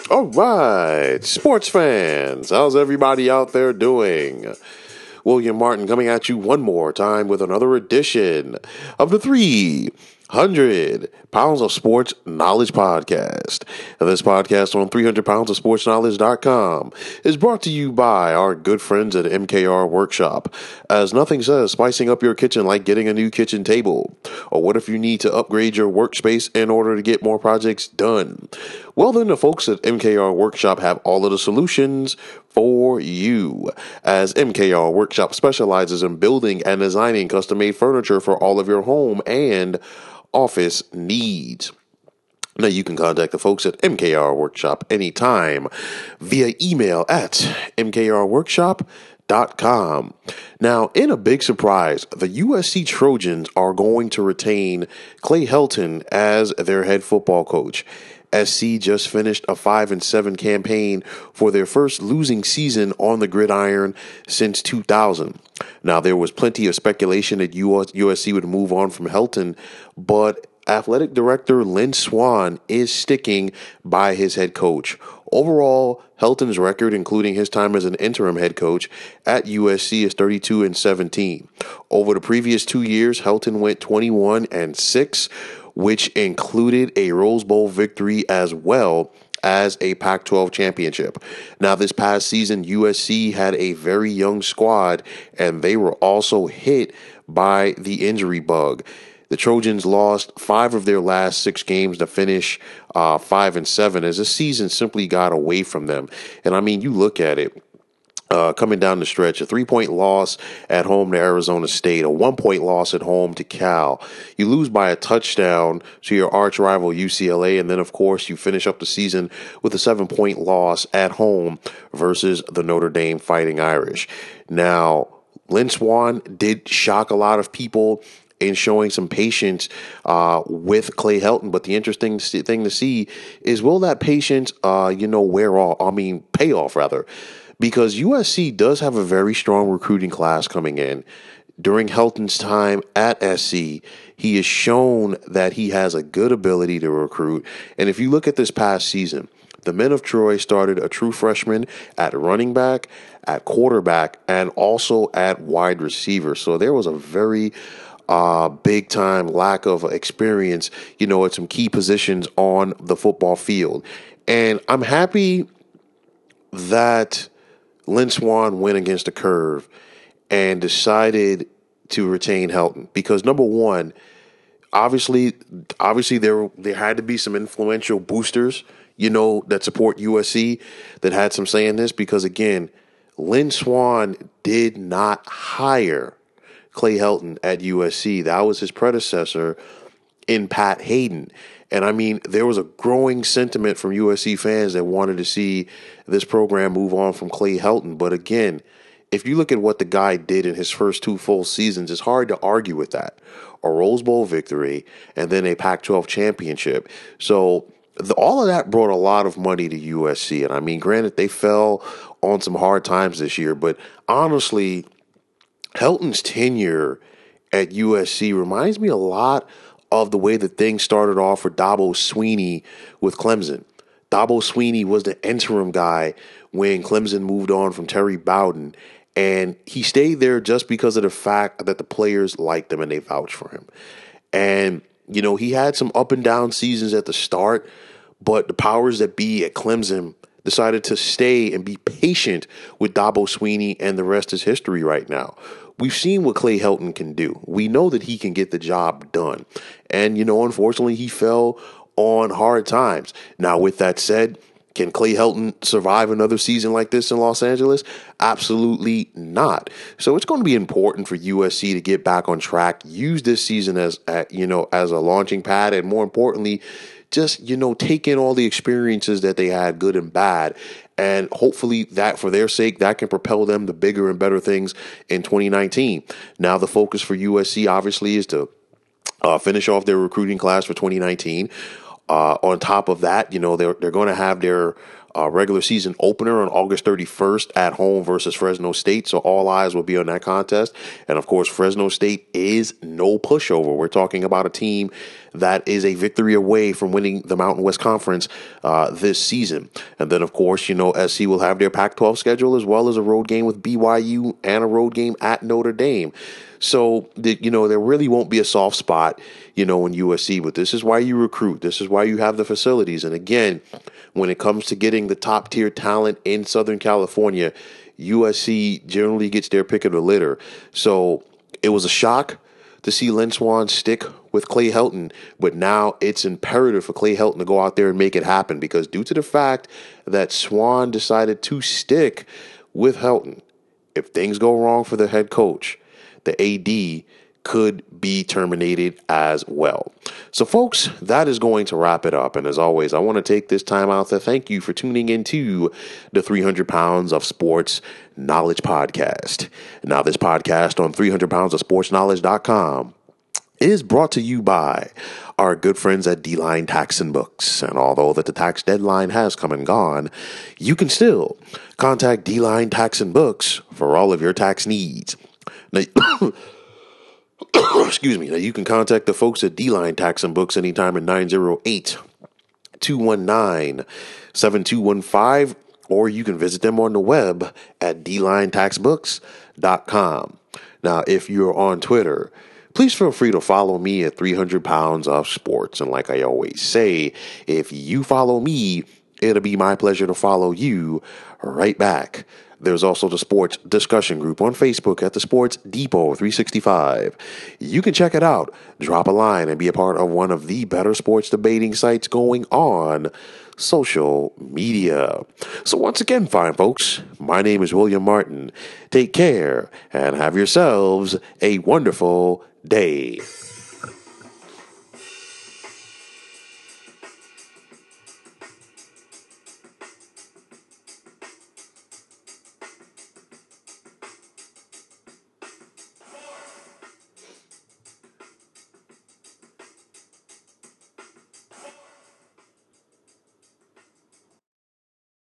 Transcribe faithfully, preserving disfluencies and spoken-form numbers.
All right, sports fans, how's everybody out there doing? William Martin coming at you one more time with another edition of the three hundred Pounds of Sports Knowledge Podcast. And this podcast on three hundred pounds of sports knowledge dot com is brought to you by our good friends at M K R Workshop. As nothing says spicing up your kitchen like getting a new kitchen table. Or what if you need to upgrade your workspace in order to get more projects done? Well, then the folks at M K R Workshop have all of the solutions for you, as M K R Workshop specializes in building and designing custom-made furniture for all of your home and office needs. Now, you can contact the folks at M K R Workshop anytime via email at m k r workshop dot com. Now, in a big surprise, the U S C Trojans are going to retain Clay Helton as their head football coach. S C just finished a five and seven campaign for their first losing season on the gridiron since two thousand. Now, there was plenty of speculation that U S C would move on from Helton, but athletic director Lynn Swann is sticking by his head coach. Overall, Helton's record, including his time as an interim head coach at U S C, is thirty-two and seventeen. Over the previous two years, Helton went twenty-one and six, which included a Rose Bowl victory as well as a Pac twelve championship. Now, this past season, U S C had a very young squad, and they were also hit by the injury bug. The Trojans lost five of their last six games to finish uh, five and seven, as the season simply got away from them. And I mean, you look at it. Uh, coming down the stretch, a three-point loss at home to Arizona State, a one-point loss at home to Cal. You lose by a touchdown to your arch rival U C L A, and then, of course, you finish up the season with a seven-point loss at home versus the Notre Dame Fighting Irish. Now, Lynn Swann did shock a lot of people in showing some patience uh, with Clay Helton, but the interesting thing to see is, will that patience, uh, you know, wear off? I mean, pay off rather. Because U S C does have a very strong recruiting class coming in. During Helton's time at S C, he has shown that he has a good ability to recruit. And if you look at this past season, the men of Troy started a true freshman at running back, at quarterback, and also at wide receiver. So there was a very uh, big time lack of experience, you know, at some key positions on the football field. And I'm happy that Lynn Swann went against the curve and decided to retain Helton because, number one, obviously, obviously there there had to be some influential boosters, you know, that support U S C that had some say in this because, again, Lynn Swann did not hire Clay Helton at U S C. That was his predecessor in Pat Hayden. And I mean, there was a growing sentiment from U S C fans that wanted to see this program move on from Clay Helton. But again, if you look at what the guy did in his first two full seasons, it's hard to argue with that. A Rose Bowl victory and then a Pac twelve championship. So the, all of that brought a lot of money to U S C. And I mean, granted, they fell on some hard times this year. But honestly, Helton's tenure at U S C reminds me a lot of the way that things started off for Dabo Swinney with Clemson. Dabo Swinney was the interim guy when Clemson moved on from Terry Bowden, and he stayed there just because of the fact that the players liked him and they vouched for him. And, you know, he had some up and down seasons at the start, but the powers that be at Clemson decided to stay and be patient with Dabo Swinney, and the rest is history right now. We've seen what Clay Helton can do. We know that he can get the job done. And, you know, unfortunately, he fell on hard times. Now, with that said, can Clay Helton survive another season like this in Los Angeles? Absolutely not. So it's going to be important for U S C to get back on track, use this season as, uh, you know, as a launching pad, and more importantly, just, you know, take in all the experiences that they had, good and bad. And hopefully that, for their sake, that can propel them to bigger and better things in twenty nineteen. Now, the focus for U S C, obviously, is to uh, finish off their recruiting class for twenty nineteen. Uh, on top of that, you know, they're, they're going to have their uh, regular season opener on August thirty-first at home versus Fresno State. So all eyes will be on that contest. And of course, Fresno State is no pushover. We're talking about a team that is a victory away from winning the Mountain West Conference uh, this season. And then, of course, you know, S C will have their Pac twelve schedule as well as a road game with B Y U and a road game at Notre Dame. So, the, you know, there really won't be a soft spot, you know, in U S C, but this is why you recruit. This is why you have the facilities. And again, when it comes to getting the top tier talent in Southern California, U S C generally gets their pick of the litter. So it was a shock to see Lynn Swann stick with Clay Helton, but now it's imperative for Clay Helton to go out there and make it happen, because due to the fact that Swann decided to stick with Helton, if things go wrong for the head coach, the A D could be terminated as well. So, folks, that is going to wrap it up. And as always, I want to take this time out to thank you for tuning into the three hundred pounds of Sports Knowledge podcast. Now, this podcast on three hundred pounds of sports knowledge dot com is brought to you by our good friends at D-Line Tax and Books. And although that the tax deadline has come and gone, you can still contact D-Line Tax and Books for all of your tax needs. Now, excuse me. Now, you can contact the folks at D-Line Tax and Books anytime at nine oh eight, two one nine, seven two one five, or you can visit them on the web at d line tax books dot com. Now, if you're on Twitter, please feel free to follow me at three hundred pounds of sports. And like I always say, if you follow me, it'll be my pleasure to follow you right back. There's also the sports discussion group on Facebook at the Sports Depot three sixty-five. You can check it out, drop a line, and be a part of one of the better sports debating sites going on social media. So once again, fine folks, my name is William Martin. Take care and have yourselves a wonderful day.